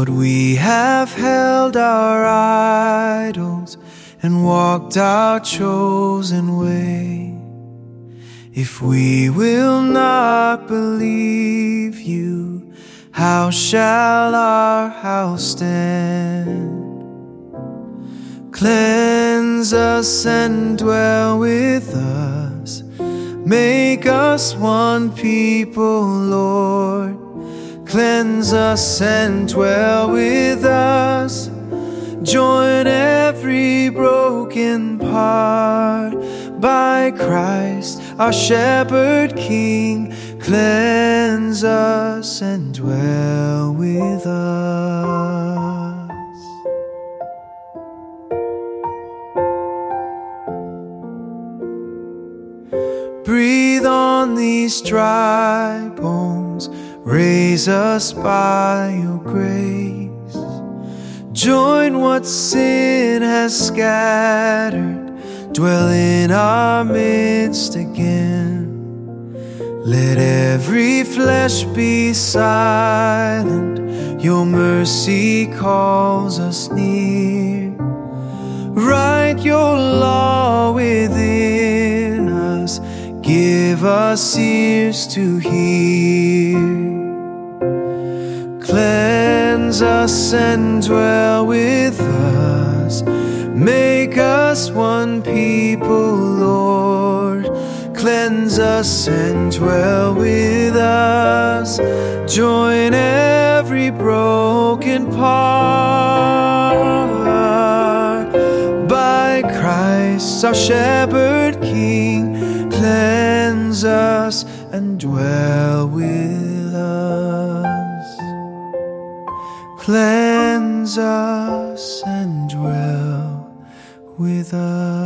Lord, we have held our idols and walked our chosen way. If we will not believe you, how shall our house stand? Cleanse us and dwell with us. Make us one people, Lord. Cleanse us and dwell with us. Join every broken part by Christ, our Shepherd King. Cleanse us and dwell with us. Breathe on these dry bones, raise us by your grace. Join what sin has scattered, dwell in our midst again. Let every flesh be silent, your mercy calls us near. Write your law within us, give us ears to hear. Cleanse us and dwell with us. Make us one people, Lord. Cleanse us and dwell with us. Join every broken part by Christ, our Shepherd King. Cleanse us and dwell with us. Cleanse us and dwell with us.